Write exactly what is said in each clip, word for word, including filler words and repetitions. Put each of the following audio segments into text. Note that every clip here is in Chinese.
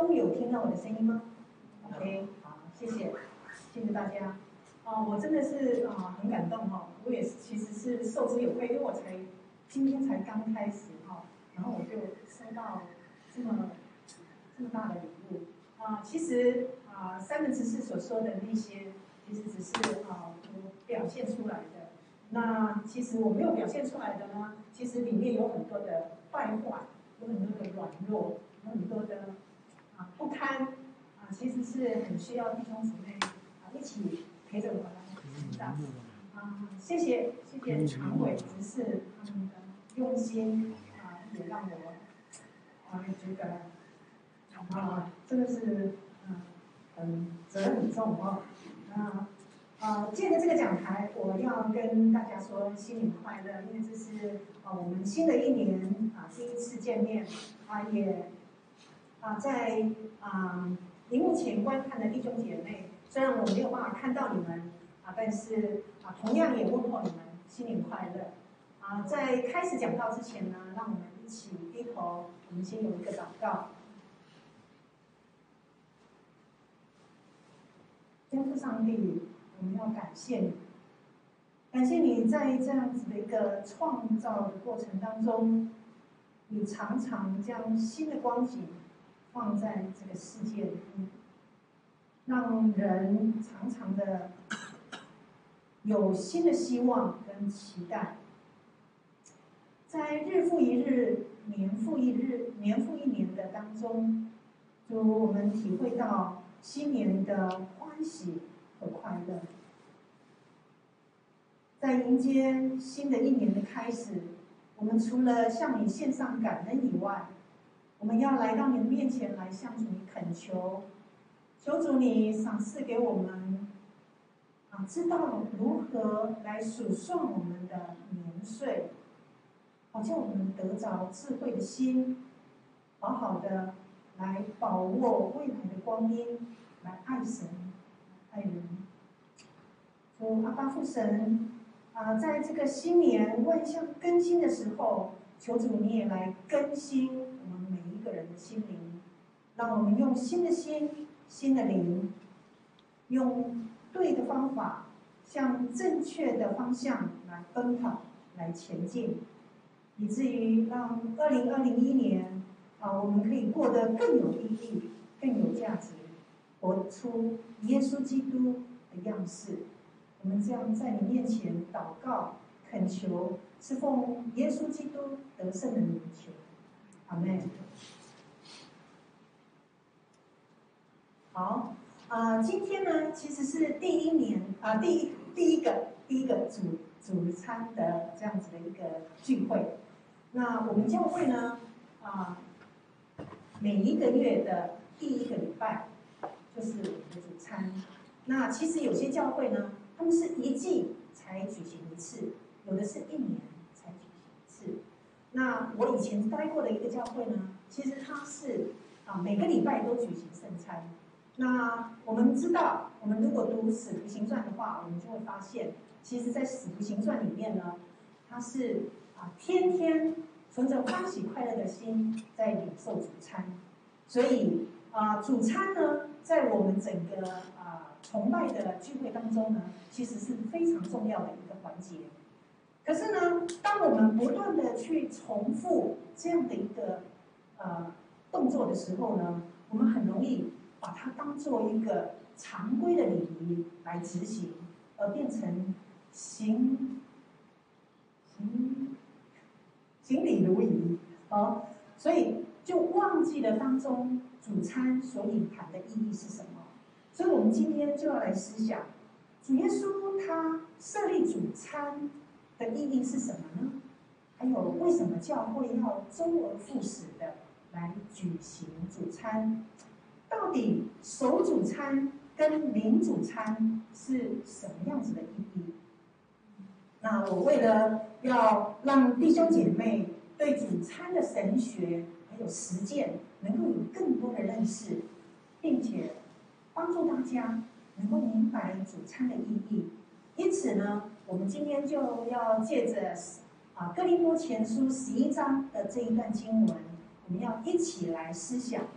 都有听到我的声音吗 ？OK， 好，谢谢，谢谢大家。啊，我真的是啊很感动哈，我也是其实是受之有愧，因为我才今天才刚开始哈，然后我就收到这么这么大的礼物啊。其实啊，三门执事所说的那些，其实只是啊我表现出来的。那其实我没有表现出来的呢，其实里面有很多的败坏，有很多的软弱，有很多的啊不堪啊，其实是很需要弟兄姊妹啊一起陪着我来成长啊。谢谢谢谢常委执事他们的用心啊，也让我啊觉得啊真的是嗯很责任很重哦啊。呃，借着这个讲台，我要跟大家说新年快乐，因为这是呃我们新的一年啊、呃、第一次见面啊，也啊、呃、在啊荧幕前观看的弟兄姐妹，虽然我没有办法看到你们啊，但是啊同样也问候你们新年快乐啊。在开始讲道之前呢，让我们一起低头，我们先有一个祷告。天父上帝，我们要感谢你，感谢你在这样子的一个创造的过程当中，你常常将新的光景放在这个世界里面，让人常常的有新的希望跟期待，在日复一日、年复一日、年复一年的当中，就我们体会到新年的欢喜和快乐。在迎接新的一年的开始，我们除了向你献上感恩以外，我们要来到你的面前来向主你恳求，求主你赏赐给我们啊，知道如何来数算我们的年岁，好叫我们得着智慧的心，好好的来把握未来的光阴，来爱神、爱人。主阿爸父神。啊，在这个新年万象更新的时候，求主你也来更新我们每一个人的心灵，让我们用新的心、新的灵，用对的方法，向正确的方向来奔跑、来前进，以至于让二零二零一年啊，我们可以过得更有意义、更有价值，活出耶稣基督的样式。我们这样在你面前祷告、恳求，是奉耶稣基督得胜的名求，阿们。好，啊、呃，今天呢，其实是第一年啊、呃，第一第一个第一个主主餐的这样子的一个聚会。那我们教会呢，啊、呃，每一个月的第一个礼拜就是我们的主餐。那其实有些教会呢，他们是一季才举行一次，有的是一年才举行一次。那我以前待过的一个教会呢，其实它是啊每个礼拜都举行圣餐。那我们知道，我们如果读《使徒行传》的话，我们就会发现，其实在《使徒行传》里面呢，它是啊天天存着欢喜快乐的心在领受主餐。所以啊主餐呢，在我们整个啊崇拜的聚会当中呢，其实是非常重要的一个环节。可是呢，当我们不断的去重复这样的一个呃动作的时候呢，我们很容易把它当做一个常规的礼仪来执行，而变成行行行礼如仪，哦，所以就忘记了当中主餐所隐含的意义是什么。所以我们今天就要来思想，主耶稣他设立主餐的意义是什么呢？还有为什么教会要周而复始的来举行主餐？到底守主餐跟领主餐是什么样子的意义？那我为了要让弟兄姐妹对主餐的神学还有实践能够有更多的认识，并且帮助大家能够明白主餐的意义，因此呢，我们今天就要借着啊哥林多前书十一章的这一段经文，我们要一起来思想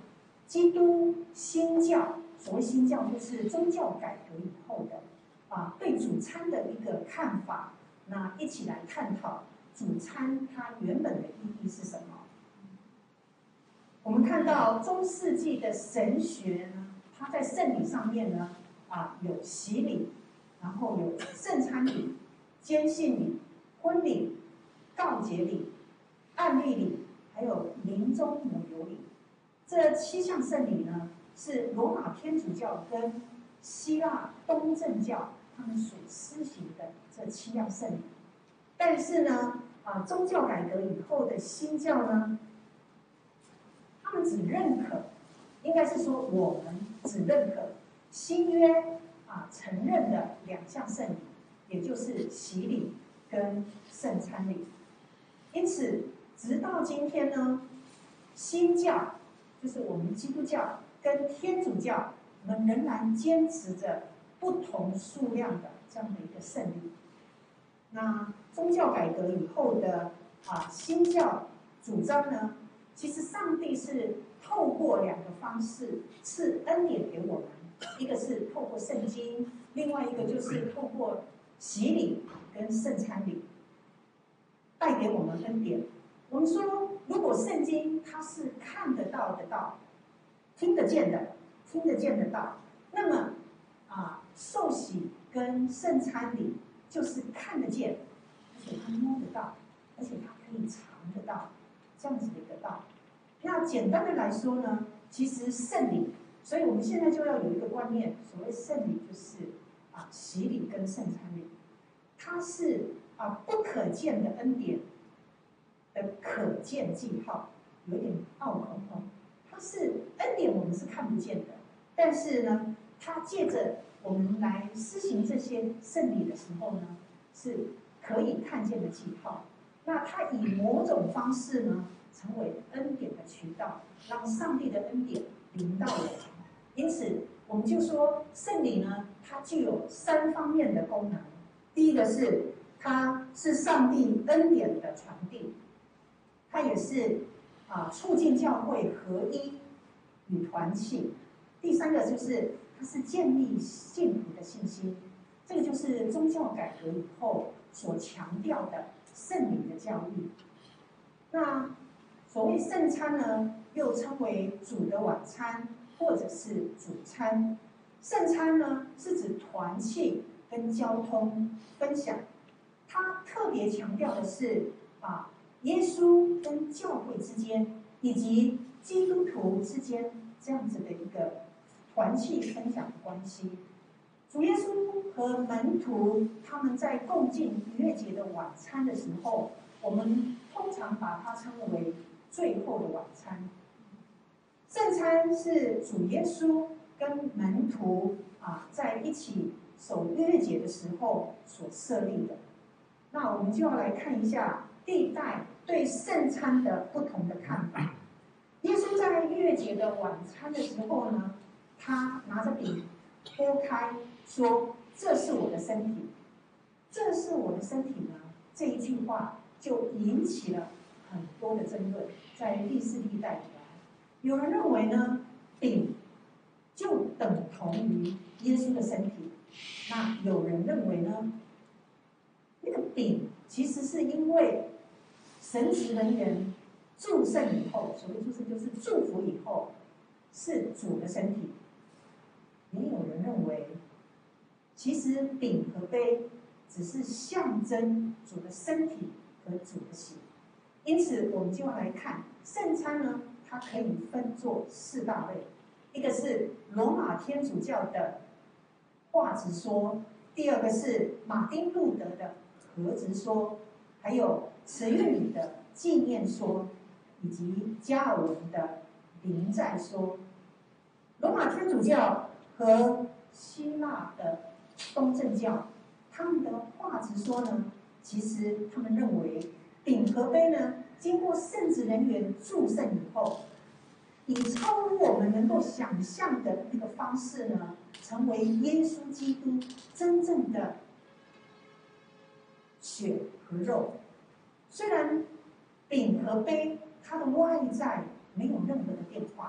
基督新教，所谓新教就是宗教改革以后的啊对主餐的一个看法。那一起来探讨主餐它原本的意义是什么？我们看到中世纪的神学呢，它在圣礼上面呢啊有洗礼，然后有圣餐礼、坚信礼、婚礼、告解礼、按立礼，还有临终母有礼。这七项圣礼呢，是罗马天主教跟希腊东正教他们所施行的这七样圣礼。但是呢，啊，宗教改革以后的新教呢，他们只认可，应该是说我们只认可新约啊承认的两项圣礼，也就是洗礼跟圣餐礼。因此，直到今天呢，新教就是我们基督教跟天主教，我们仍然坚持着不同数量的这样的一个圣礼。那宗教改革以后的啊新教主张呢，其实上帝是透过两个方式赐恩典给我们，一个是透过圣经，另外一个就是透过洗礼跟圣餐礼带给我们恩典。我们说，如果圣经它是看得到的道，听得见的，听得见的道，那么啊受洗跟圣餐礼就是看得见，而且它摸得到，而且它可以尝得到，这样子的一个道。那简单的来说呢，其实圣礼，所以我们现在就要有一个观念，所谓圣礼就是啊洗礼跟圣餐礼，它是啊不可见的恩典的可见记号，有点拗口哦。它是恩典，我们是看不见的，但是呢，它借着我们来施行这些圣礼的时候呢，是可以看见的记号。那它以某种方式呢，成为恩典的渠道，让上帝的恩典临到我们。因此，我们就说圣礼呢，它具有三方面的功能。第一个是它是上帝恩典的传递，它也是啊促进教会合一与团契。第三个就是它是建立信徒的信心，这个就是宗教改革以后所强调的圣礼的教育。那所谓圣餐呢，又称为主的晚餐或者是主餐。圣餐呢，是指团契跟交通分享，它特别强调的是啊，耶稣跟教会之间，以及基督徒之间这样子的一个团契分享的关系。主耶稣和门徒他们在共进逾越节的晚餐的时候，我们通常把它称为最后的晚餐。圣餐是主耶稣跟门徒啊在一起守逾越节的时候所设立的。那我们就要来看一下历代对圣餐的不同的看法。耶稣在逾越节的晚餐的时候呢，他拿着饼拨开，说：“这是我的身体。”这是我的身体呢，这一句话就引起了很多的争论，在历世历代以来，有人认为呢，饼就等同于耶稣的身体。那有人认为呢，那个饼其实是因为神职人员祝圣以后，所谓祝圣就是祝福以后，是主的身体。也有人认为，其实饼和杯只是象征主的身体和主的血。因此，我们就要来看圣餐呢，它可以分作四大类，一个是罗马天主教的话直说，第二个是马丁路德的和直说，还有慈运理的纪念说，以及加尔文的临在说。罗马天主教和希腊的东正教，他们的话直说呢，其实他们认为饼和杯呢，经过圣职人员祝圣以后，以超乎我们能够想象的那个方式呢，成为耶稣基督真正的血和肉。虽然饼和杯它的外在没有任何的变化，可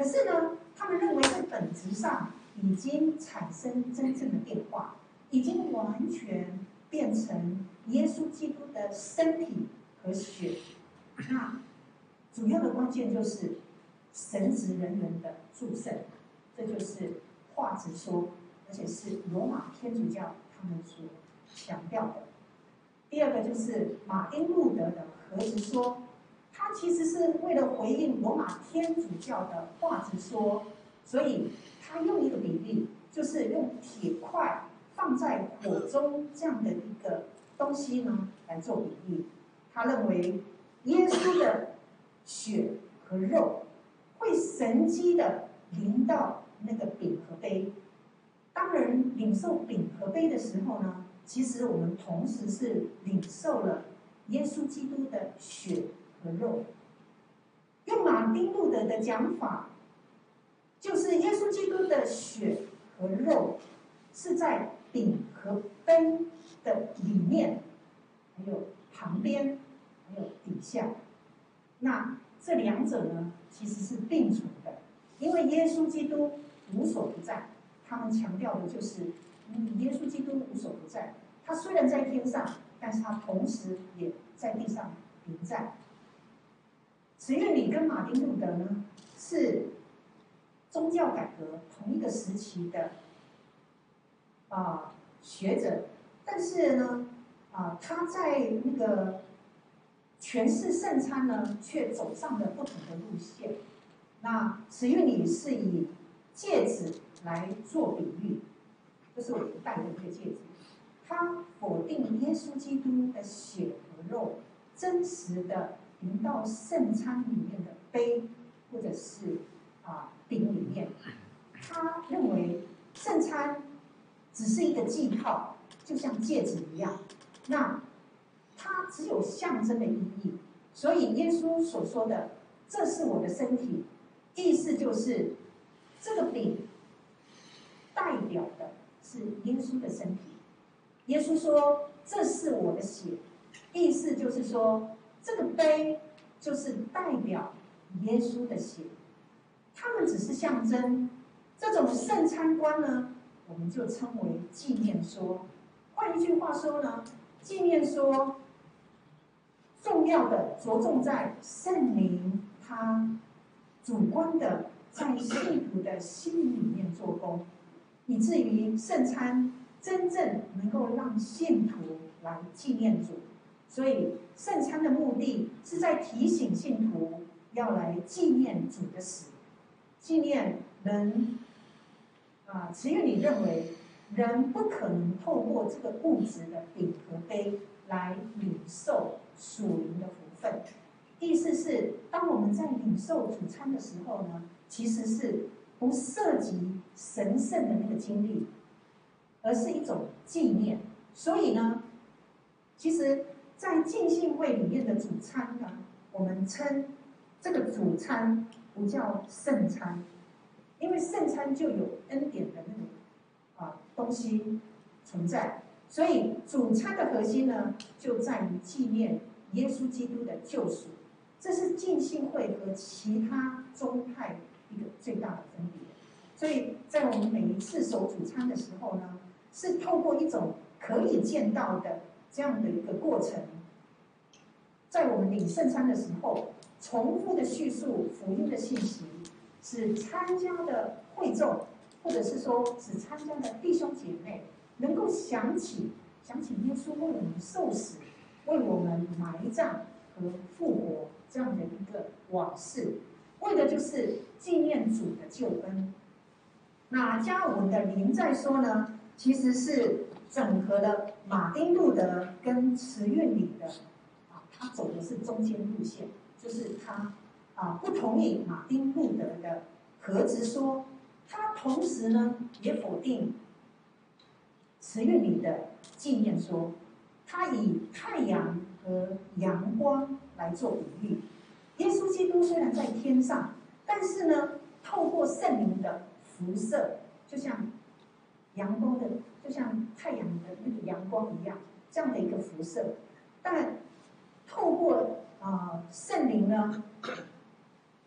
可是呢，他们认为在本质上已经产生真正的变化，已经完全变成耶稣基督的身体和血。那主要的关键就是神职人员的祝圣，这就是话直说，而且是罗马天主教他们所强调的。第二个就是马丁路德的和直说，他其实是为了回应罗马天主教的话直说，所以他用一个比例，就是用铁块放在火中这样的一个东西呢来做比喻。他认为耶稣的血和肉会神迹的临到那个饼和杯。当人领受饼和杯的时候呢，其实我们同时是领受了耶稣基督的血和肉。用马丁路德的讲法，就是耶稣基督的血和肉是在饼和杯的里面，还有旁边，还有底下。那这两者呢，其实是并存的，因为耶稣基督无所不在。他们强调的就是，嗯，耶稣基督无所不在。他虽然在天上，但是他同时也在地上临在。慈运理跟马丁路德呢，是宗教改革同一个时期的啊、呃、学者，但是呢，啊、呃、他在那个诠释圣餐呢，却走上了不同的路线。那慈运理是以戒指来做比喻，这是我们戴的一个戒指。他否定耶稣基督的血和肉真实的临到圣餐里面的杯或者是啊饼里面。他认为圣餐只是一个记号，就像戒指一样，那它只有象征的意义。所以耶稣所说的“这是我的身体”，意思就是这个饼代表的是耶稣的身体。耶稣说这是我的血，意思就是说这个杯就是代表耶稣的血。他们只是象征。这种圣餐观呢，我们就称为纪念说。换一句话说呢，纪念说重要的着重在圣灵他主观的在信徒的心里面做工，以至于圣餐真正能够让信徒来纪念主。所以圣餐的目的是在提醒信徒要来纪念主的死，纪念人啊。慈运理认为人不可能透过这个物质的饼和杯来领受属灵的福分。意思是，当我们在领受主餐的时候呢，其实是不涉及神圣的那个经历，而是一种纪念。所以呢，其实在浸信会里面的主餐呢，我们称这个主餐不叫圣餐，因为圣餐就有恩典的那种啊东西存在，所以主餐的核心呢，就在于纪念耶稣基督的救赎。这是浸信会和其他宗派一个最大的分别。所以在我们每一次守主餐的时候呢，是透过一种可以见到的这样的一个过程，在我们领圣餐的时候，重复的叙述福音的信息，使参加的会众，或者是说只参加的弟兄姐妹，能够想起想起耶稣为我们受死，为我们埋葬和复活这样的一个往事，为的就是纪念主的救恩。那加尔文的临在说呢，其实是整合了马丁路德跟慈运理的啊，他走的是中间路线，就是他啊不同意马丁路德的和直说，他同时呢也否定慈运理的纪念说。他以太阳和阳光来做比喻。耶稣基督虽然在天上，但是呢，透过圣灵的辐射，就像阳光的，就像太阳的那个阳光一样，这样的一个辐射。但透过啊、呃、圣灵呢，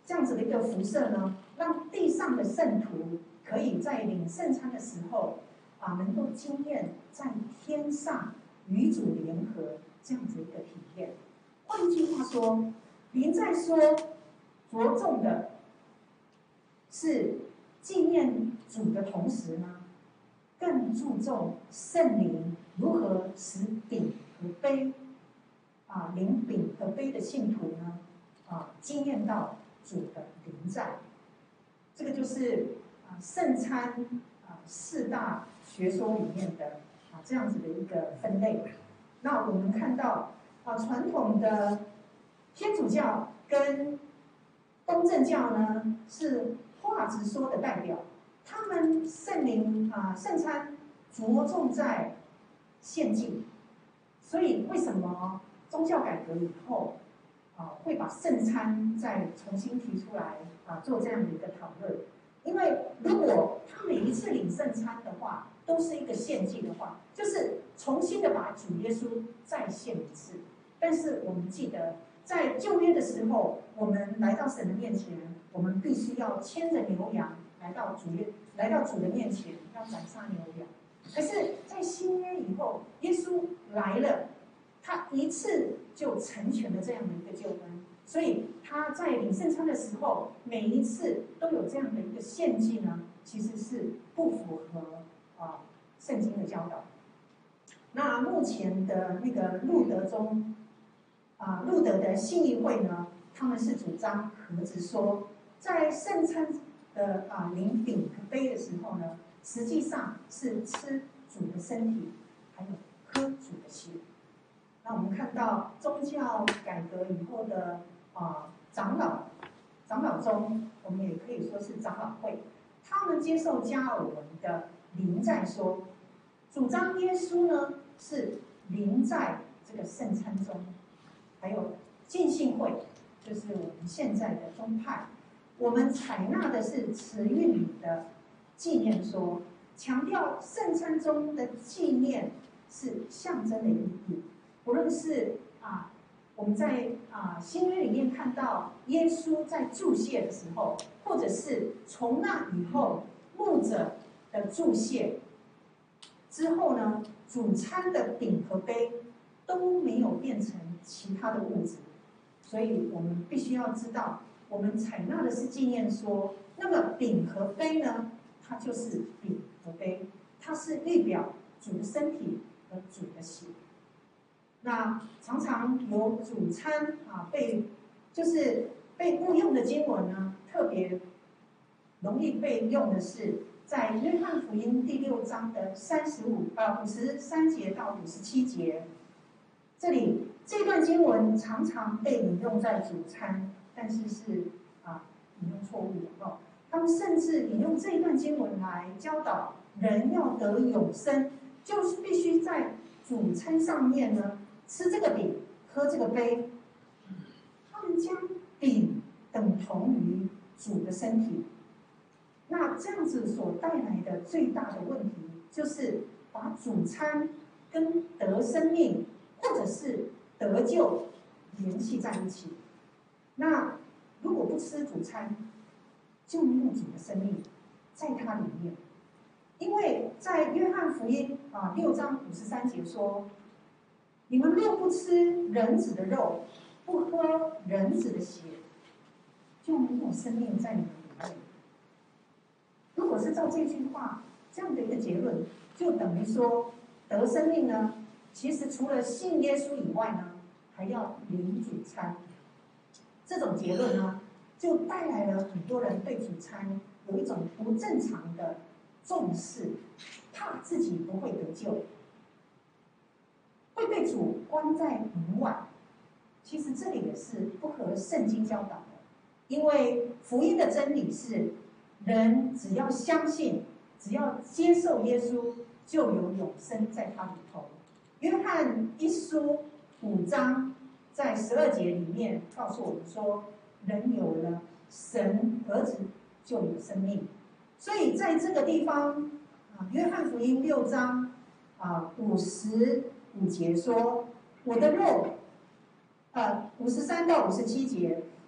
这样子的一个辐射呢，让地上的圣徒可以在领圣餐的时候啊，能够经验在天上与主联合这样子一个体验。换句话说，灵在说着重的是纪念主的同时呢，更注重圣灵如何使饼和杯啊，领饼和杯的信徒呢啊，经验到主的临在。这个就是啊圣餐啊四大学说里面的啊这样子的一个分类。那我们看到啊传统的天主教跟东正教呢是话直说的代表，他们圣灵啊圣餐着重在献祭，所以为什么宗教改革以后啊会把圣餐再重新提出来啊做这样的一个讨论？因为如果他每一次领圣餐的话都是一个献祭的话，就是重新的把主耶稣再献一次。但是我们记得，在旧约的时候，我们来到神的面前，我们必须要牵着牛羊来到主耶来到主的面前，要宰杀牛羊。可是，在新约以后，耶稣来了，他一次就成全了这样的一个救恩。所以他在领圣餐的时候，每一次都有这样的一个献祭呢，其实是不符合啊圣经的教导。那目前的那个路德宗啊，路德的信义会呢，他们是主张和直说，在圣餐的啊领饼和杯的时候呢，实际上是吃主的身体，还有喝主的血。那我们看到宗教改革以后的啊长老，长老中，我们也可以说是长老会，他们接受加尔文的临在说，主张耶稣呢是临在这个圣餐中。还有浸信会，就是我们现在的宗派，我们采纳的是慈运里的纪念说，强调圣餐中的纪念是象征的意义。不论是啊，我们在啊新约里面看到耶稣在祝谢的时候，或者是从那以后牧者的祝谢之后呢，主餐的饼和杯都没有变成其他的物质，所以我们必须要知道，我们采纳的是纪念说，那么饼和杯呢，它就是饼和杯，它是预表主的身体和主的血。那常常有主餐啊被就是被误用的经文呢，特别容易被用的是在约翰福音第六章的三十五呃五十三节到五十七节。这里这段经文常常被引用在主餐，但是是啊引用错误的哦。他们甚至引用这一段经文来教导人要得永生，就是必须在主餐上面呢吃这个饼，喝这个杯。他们将饼等同于主的身体，那这样子所带来的最大的问题，就是把主餐跟得生命或者是得救联系在一起。那如果不吃主餐，就没有主的生命在它里面。因为在约翰福音啊六章五十三节说，你们若不吃人子的肉，不喝人子的血，就没有生命在你们里面。如果是照这句话这样的一个结论，就等于说得生命呢，其实除了信耶稣以外呢，还要领主餐。这种结论呢，就带来了很多人对主餐有一种不正常的重视，怕自己不会得救，会被主关在门外。其实这里也是不合圣经教导的，因为福音的真理是，人只要相信，只要接受耶稣，就有永生在他里头。约翰一书五章在十二节里面告诉我们说，人有了神儿子就有生命。所以在这个地方啊，约翰福音六章啊五十五节说，我的肉，呃五十三到五十七节，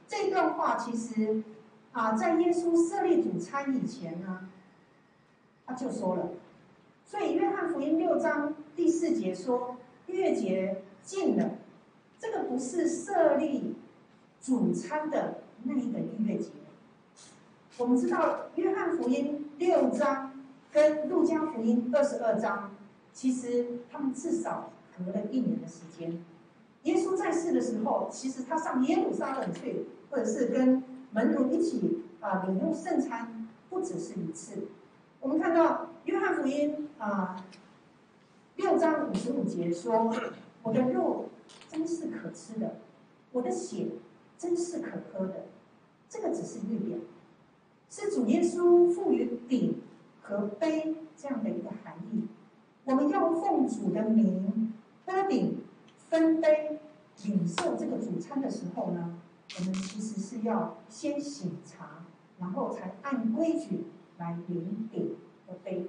这段话其实啊，在耶稣设立主餐以前呢，他就说了。所以约翰福音六章第四节说，逾越节近了，这个不是设立主餐的那一个逾越节。我们知道约翰福音六章跟路加福音二十二章，其实他们至少隔了一年的时间。耶稣在世的时候，其实他上耶路撒冷去，或者是跟门徒一起啊领用圣餐，不只是一次。我们看到约翰福音啊六章五十五节说：“我的肉真是可吃的，我的血真是可喝的。”这个只是预表，是主耶稣赋予饼和杯这样的一个含义。我们要奉主的名喝饼分杯领受这个主餐的时候呢，我们其实是要先醒茶，然后才按规矩来领饼和杯。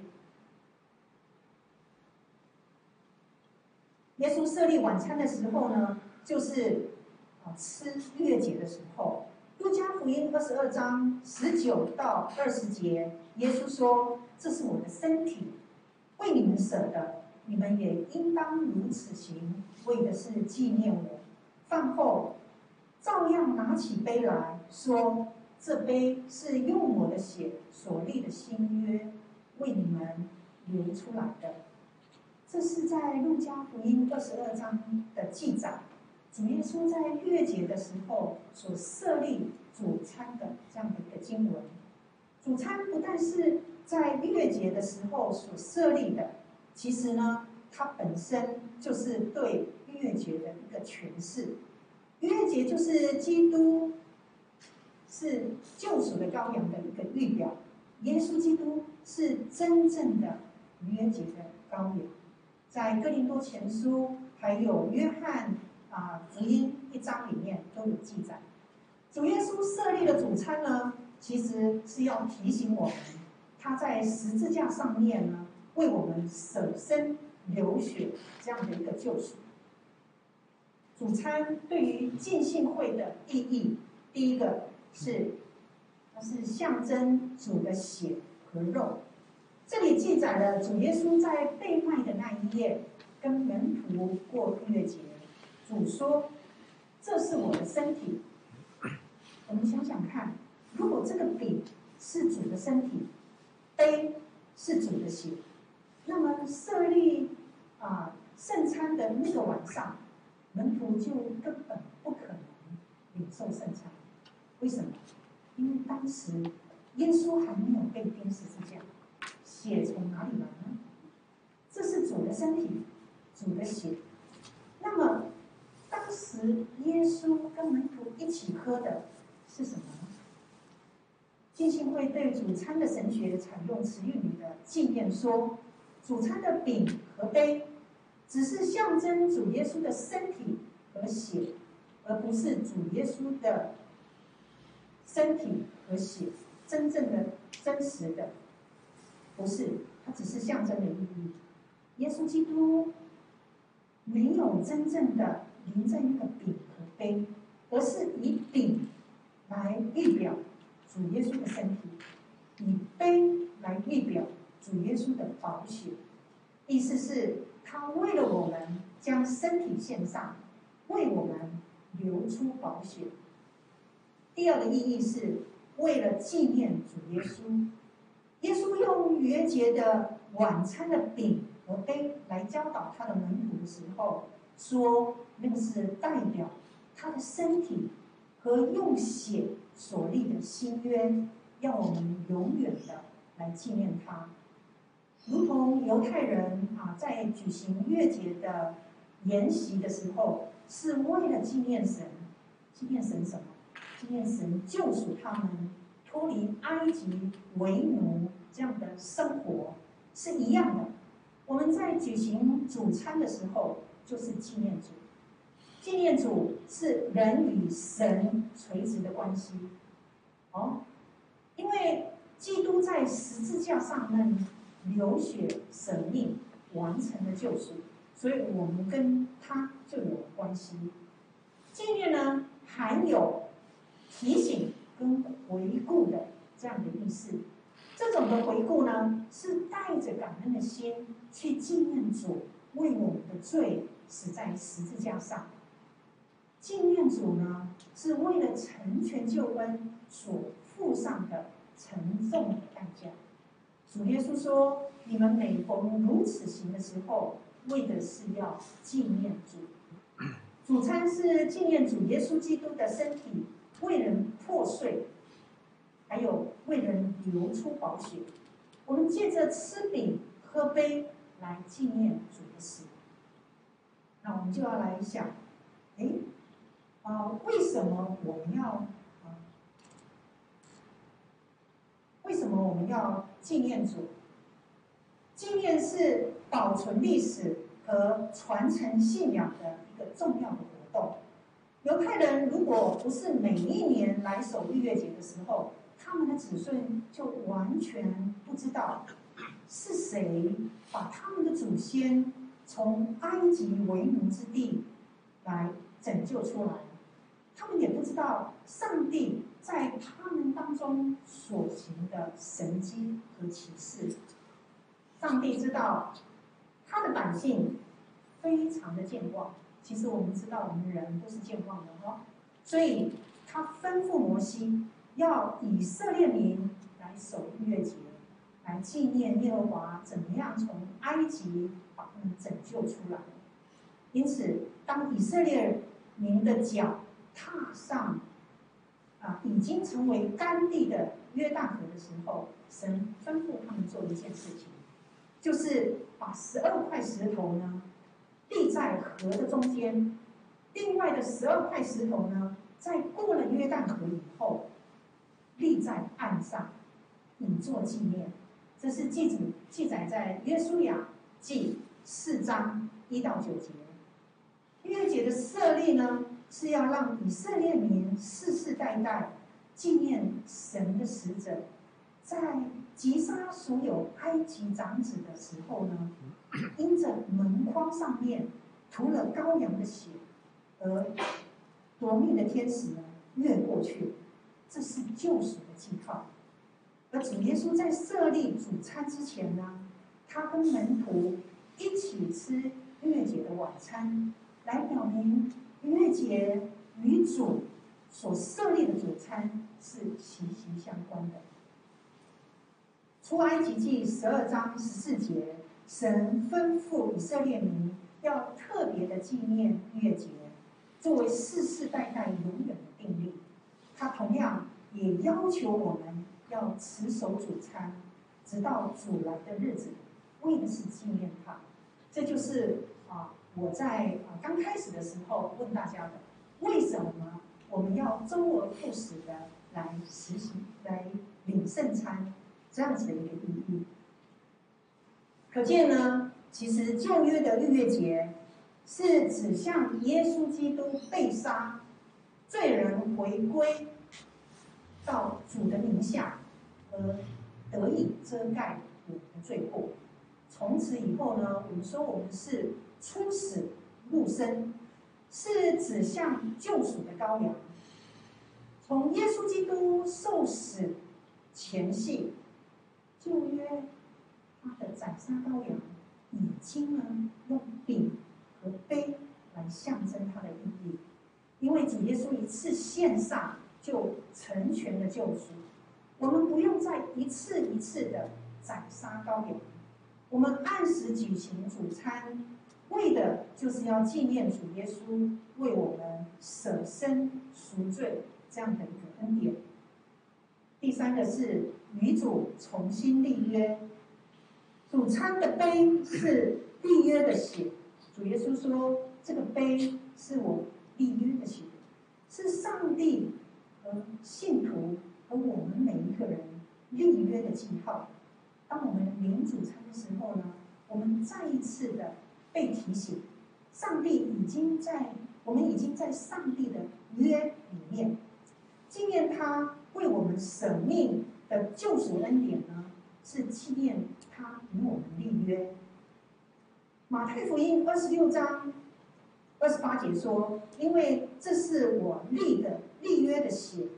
耶稣设立晚餐的时候呢，就是啊吃逾越节的时候。路加福音二十二章十九到二十节，耶稣说：“这是我的身体，为你们舍的，你们也应当如此行，为的是纪念我。”饭后，照样拿起杯来说：“这杯是用我的血所立的新约，为你们流出来的。”这是在路加福音二十二章的记载。主耶稣在逾越节的时候所设立主餐的这样的一个经文。主餐不但是在逾越节的时候所设立的，其实呢，它本身就是对逾越节的一个诠释。逾越节就是基督是救赎的羔羊的一个预表，耶稣基督是真正的逾越节的羔羊。在哥林多前书还有约翰啊福音一章里面都有记载。主耶稣设立的主餐呢，其实是要提醒我们，他在十字架上面呢，为我们舍身流血这样的一个救赎。主餐对于浸信会的意义，第一个是它是象征主的血和肉。这里记载了主耶稣在被卖的那一夜，跟门徒过逾越节。主说：“这是我的身体。”我们想想看，如果这个饼是主的身体，杯是主的血，那么设立啊圣餐的那个晚上，门徒就根本不可能领受圣餐。为什么？因为当时耶稣还没有被钉十字架。血从哪里来呢？这是主的身体，主的血。那么，当时耶稣跟门徒一起喝的是什么呢？浸信会对主餐的神学采用词语里的纪念说，主餐的饼和杯只是象征主耶稣的身体和血，而不是主耶稣的身体和血真正的、真实的。不是，它只是象征的意义。耶稣基督没有真正的临在那个饼和杯，而是以饼来预表主耶稣的身体，以杯来预表主耶稣的宝血。意思是，他为了我们将身体献上，为我们流出宝血。第二个意义是为了纪念主耶稣。耶稣用逾越节的晚餐的饼和杯来教导他的门徒的时候，说那个是代表他的身体和用血所立的新约，要我们永远的来纪念他。如同犹太人啊，在举行逾越节的筵席的时候，是为了纪念神，纪念神什么？纪念神救赎他们脱离埃及为奴这样的生活是一样的。我们在举行主餐的时候，就是纪念主。纪念主是人与神垂直的关系。哦，因为基督在十字架上呢流血舍命，完成了救赎，所以我们跟他就有关系。纪念呢，还有提醒跟回顾的这样的意思。这种的回顾呢，是带着感恩的心去纪念主为我们的罪死在十字架上。纪念主呢，是为了成全救恩所付上的沉重的代价。主耶稣说：“你们每逢如此行的时候，为的是要纪念主。”主餐是纪念主耶稣基督的身体为人破碎，还有为人流出宝血。我们借着吃饼喝杯来纪念主的死。那我们就要来想，哎，啊、呃，为什么我们要？为什么我们要纪念主？纪念是保存历史和传承信仰的一个重要的活动。犹太人如果不是每一年来守逾越节的时候，他们的子孙就完全不知道是谁把他们的祖先从埃及为奴之地来拯救出来。他们也不知道上帝在他们当中所行的神迹和奇事。上帝知道他的百姓非常的健忘，其实我们知道我们人都是健忘的哦，所以他吩咐摩西要以色列民来守逾越节，来纪念耶和华怎么样从埃及把他们拯救出来。因此，当以色列民的脚踏上啊已经成为干地的约旦河的时候，神吩咐他们做一件事情，就是把十二块石头呢立在河的中间，另外的十二块石头呢，在过了约旦河以后，立在岸上，以作纪念。这是记载记载在约书亚记四章一到九节。逾越节的设立呢，是要让以色列民世世代代纪念神的使者，在击杀所有埃及长子的时候呢，因着门框上面涂了羔羊的血，而夺命的天使呢越过去，这是救赎的记号。而主耶稣在设立主餐之前呢，他跟门徒一起吃逾越节的晚餐，来表明逾越节与主所设立的主餐是息息相关的。出埃及记十二章十四节，神吩咐以色列民要特别的纪念逾越节，作为世世代代永远的定例。他同样也要求我们要持守主餐，直到主来的日子，为的是纪念他。这就是啊，我在啊刚开始的时候问大家的，为什么我们要周而复始的来实行、来领圣餐这样子的一个意义？可见呢，其实旧约的逾越节是指向耶稣基督被杀，罪人回归到主的名下，而得以遮盖我们的罪过。从此以后呢，我们说我们是出死入生，是指向救赎的羔羊。从耶稣基督受死前夕，旧约他的宰杀羔羊已经呢用饼和杯来象征他的意义，因为主耶稣一次献上就成全了救赎，我们不用再一次一次的宰杀羔羊。我们按时举行主餐，为的就是要纪念主耶稣为我们舍身赎罪这样的一个恩典。第三个是与主重新立约，主餐的杯是立约的血，主耶稣说这个杯是我立约的血，是上帝和信徒和我们每一个人立约的记号。当我们领主餐的时候呢，我们再一次的被提醒，上帝已经在我们已经在上帝的约里面，纪念他为我们舍命的救赎恩典呢，是纪念他与我们立约。马太福音二十六章二十八节说：“因为这是我立的立约的血，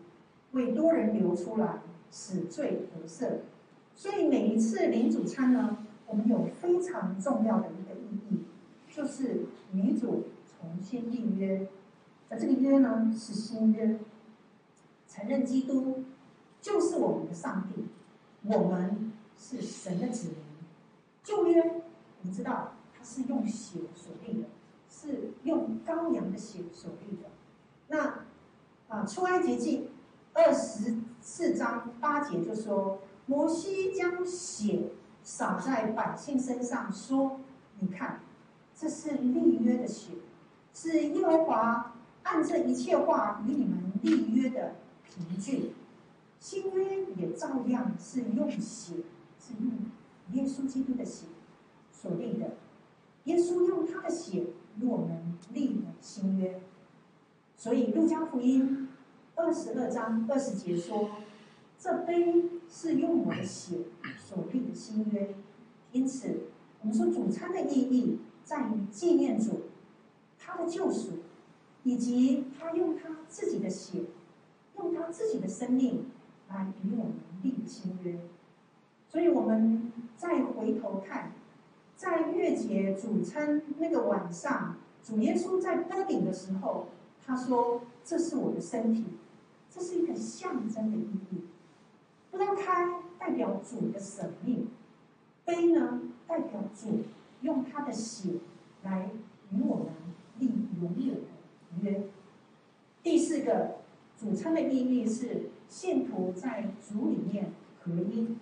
为多人流出来，使罪得赦。所以每一次领主餐呢，我们有非常重要的一个意义，就是与主重新立约。而这个约呢，是新约，承认基督就是我们的上帝，我们是神的子民。旧约我们知道它是用血所立的，是用羔羊的血所立的。那啊，出埃及记二十四章八节就说，摩西将血洒在百姓身上，说：“你看，这是立约的血，是耶和华按这一切话与你们立约的凭据。新约也照样是用血，是用耶稣基督的血所立的。耶稣用他的血与我们立了新约。所以路加福音二十二章二十节说，这杯是用我的血所立的新约。因此，我们说主餐的意义在于纪念主他的救赎，以及他用他自己的血，用他自己的生命来与我们立新约。所以我们再回头看，在月节主餐那个晚上，主耶稣在擘饼的时候，他说：“这是我的身体。”这是一个象征的意义。拨开代表主的舍命，杯呢代表主用他的血来与我们立永远的约。第四个主餐的意义是信徒在主里面合一。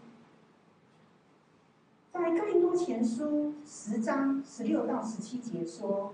在哥林多前书十章十六到十七节说，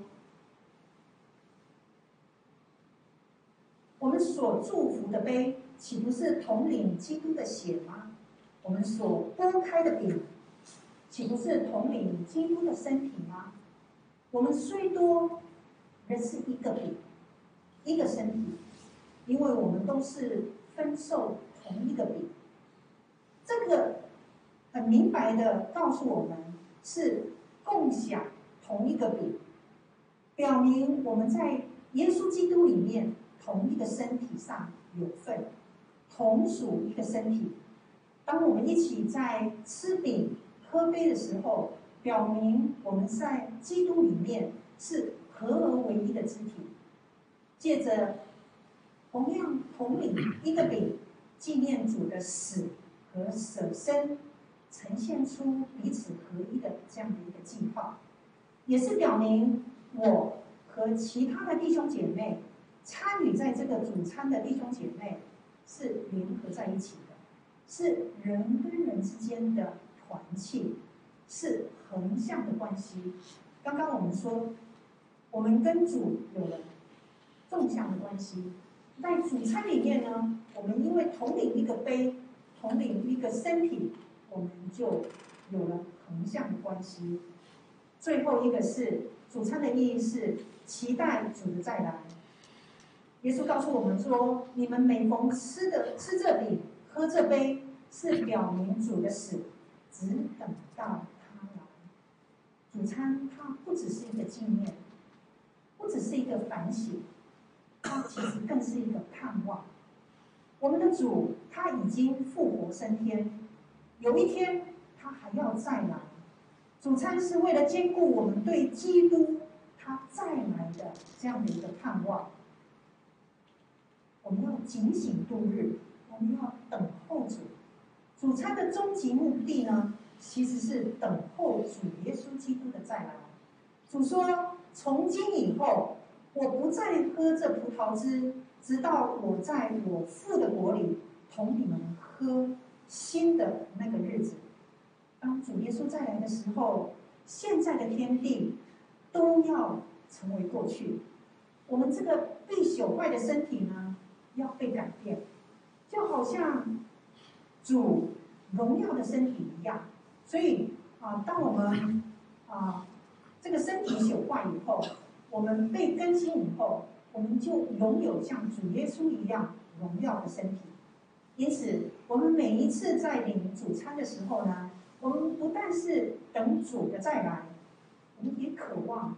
我们所祝福的杯，岂不是统领基督的血吗？我们所拨开的饼，岂不是统领基督的身体吗？我们虽多，仍是一个饼，一个身体，因为我们都是分受同一个饼。这个很明白的告诉我们，是共享同一个饼，表明我们在耶稣基督里面同一个身体上有份，同属一个身体。当我们一起在吃饼喝杯的时候，表明我们在基督里面是合而为一的肢体。借着同样统领一个饼，纪念主的死和舍身，呈现出彼此合一的这样的一个记号，也是表明我和其他的弟兄姐妹参与在这个主餐的弟兄姐妹是联合在一起的，是人跟人之间的团契，是横向的关系。刚刚我们说，我们跟主有了纵向的关系，在主餐里面呢，我们因为统领一个杯，统领一个身体，我们就有了横向的关系。最后一个是主餐的意义是期待主的再来。耶稣告诉我们说，你们每逢吃的吃这饼喝这杯，是表明主的死，只等到他来。主餐它不只是一个纪念，不只是一个反省，它其实更是一个盼望。我们的主他已经复活升天，有一天他还要再来。主餐是为了兼顾我们对基督他再来的这样的一个盼望。我们要警醒度日，我们要等候主。主餐的终极目的呢，其实是等候主耶稣基督的再来。主说：“从今以后，我不再喝这葡萄汁，直到我在我父的国里同你们喝新的那个日子。”当主耶稣再来的时候，现在的天地都要成为过去。我们这个被朽坏的身体呢，要被改变，就好像主荣耀的身体一样。所以啊，当我们啊这个身体朽坏以后，我们被更新以后，我们就拥有像主耶稣一样荣耀的身体。因此，我们每一次在领主餐的时候呢，我们不但是等主的再来，我们也渴望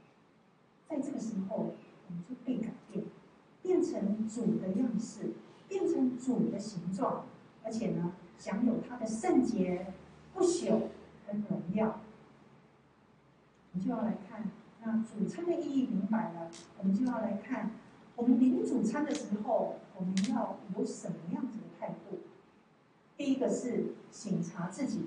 在这个时候，我们就被改变，变成主的样式， 变成主的形状，而且呢，享有他的圣洁、不朽跟荣耀。我们就要来看，那主餐的意义明白了，我们就要来看，我们领主餐的时候，我们要有什么样子的态度？第一个是省察自己，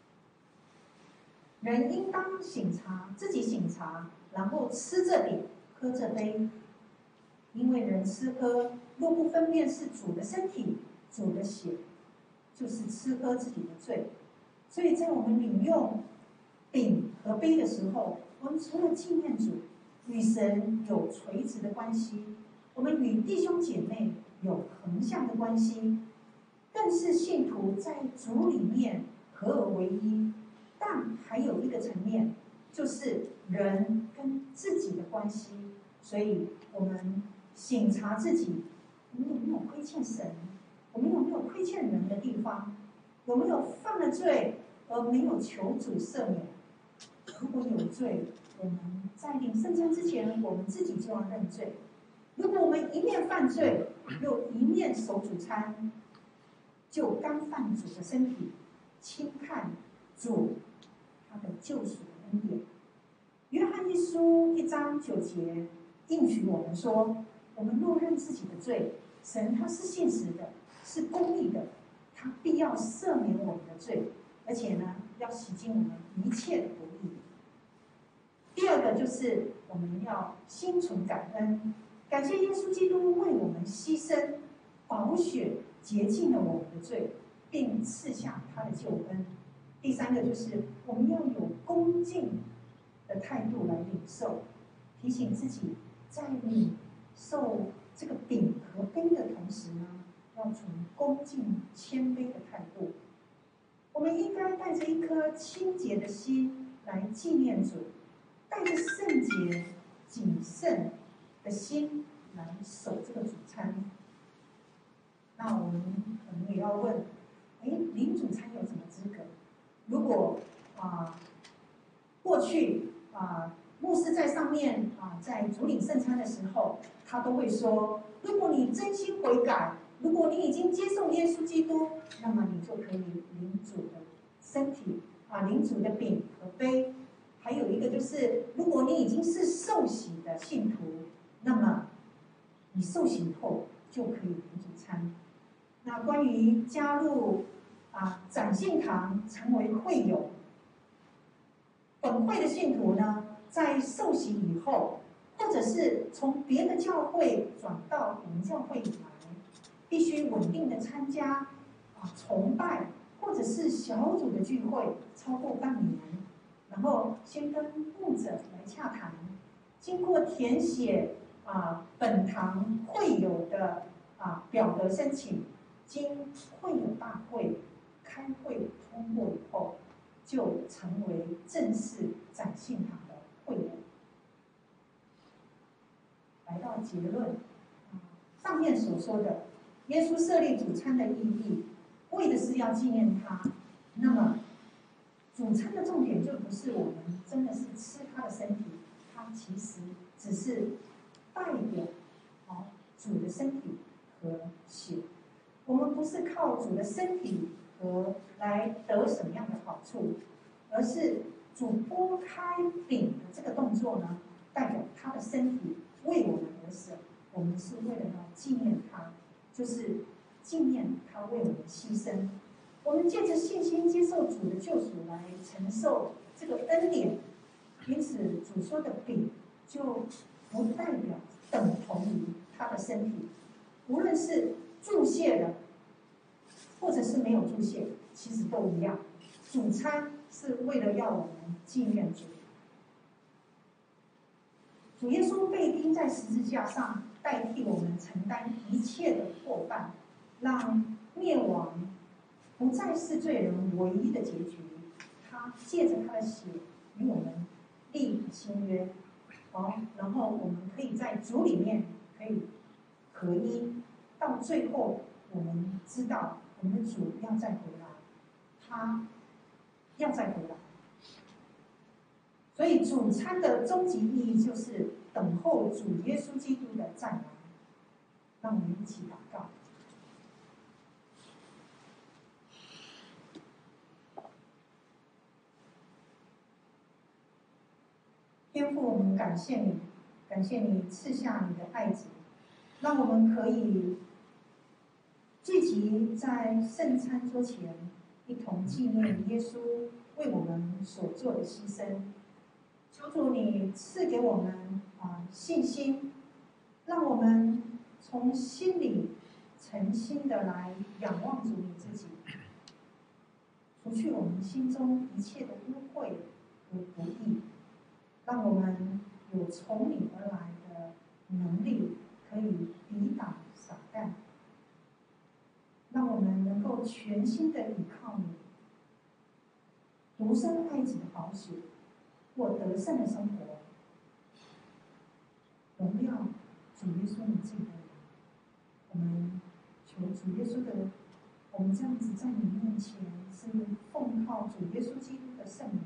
人应当省察自己，省察，然后吃这饼，喝这杯，因为人吃喝若不分辨是主的身体、主的血，就是吃喝自己的罪。所以在我们领用饼和杯的时候，我们除了纪念主，与神有垂直的关系，我们与弟兄姐妹有横向的关系，更是信徒在主里面合而为一。但还有一个层面，就是人跟自己的关系。所以我们省察自己，我们有没有亏欠神？我们有没有亏欠人的地方？有没有犯了罪而没有求主赦免？如果有罪，我们在领圣餐之前，我们自己就要认罪。如果我们一面犯罪，又一面守主餐，就干犯主的身体，轻看主他的救赎的恩典。约翰一书一章九节应许我们说，我们若认自己的罪，神他是信实的，是公义的，他必要赦免我们的罪，而且呢，要洗净我们一切的不义。第二个就是我们要心存感恩，感谢耶稣基督为我们牺牲，宝血洁净了我们的罪，并赐下他的救恩。第三个就是我们要有恭敬的态度来领受，提醒自己在领受这个饼和杯的同时呢，要从恭敬谦卑的态度。我们应该带着一颗清洁的心来纪念主，带着圣洁谨慎的心来守这个主餐。那我们可能也要问，哎，领主餐有什么资格？如果啊、呃，过去啊、呃，牧师在上面啊、呃，在主领圣餐的时候，他都会说，如果你真心悔改，如果你已经接受耶稣基督，那么你就可以领主的身体啊，领主的饼和杯。还有一个就是，如果你已经是受洗的信徒，那么你受洗以后就可以领主餐。那关于加入啊长信堂成为会友，本会的信徒呢，在受洗以后，或者是从别的教会转到我们教会里来，必须稳定的参加啊崇拜或者是小组的聚会超过半年，然后先跟牧者来洽谈，经过填写啊本堂会友的啊表格申请，经会友大会开会通过以后，就成为正式长信堂的会友。来到结论，上面所说的耶稣设立主餐的意义，为的是要纪念他。那么主餐的重点就不是我们真的是吃他的身体，它其实只是代表哦主的身体和血。我们不是靠主的身体和来得什么样的好处，而是主拨开饼的这个动作呢，代表他的身体为我们而死，我们是为了要纪念他，就是纪念他为我们牺牲。我们借着信心接受主的救赎来承受这个恩典，因此主说的饼就不代表等同于他的身体，无论是注谢的或者是没有注谢，其实都一样。主餐是为了要我们纪念主。主耶稣被钉在十字架上，代替我们承担一切的过犯，让灭亡不再是罪人唯一的结局。他借着他的血与我们立新约，好，然后我们可以在主里面可以合一，到最后我们知道我们的主要再回来，他要再回来。所以主餐的终极意义就是等候主耶稣基督的再来。让我们一起祷告。 天父，我们感谢你，感谢你赐下你的爱子，让我们可以聚集在圣餐桌前，一同纪念耶稣为我们所做的牺牲。求主你赐给我们啊信心，让我们从心里诚心的来仰望主你自己，除去我们心中一切的污秽和不义，让我们有从你而来的能力，可以抵挡撒旦，让我们能够全心的倚靠你，独生爱子的宝血，过得胜的生活，荣耀主耶稣你自己的名。我们求主耶稣的，我们这样子在你面前是奉靠主耶稣基督的圣名，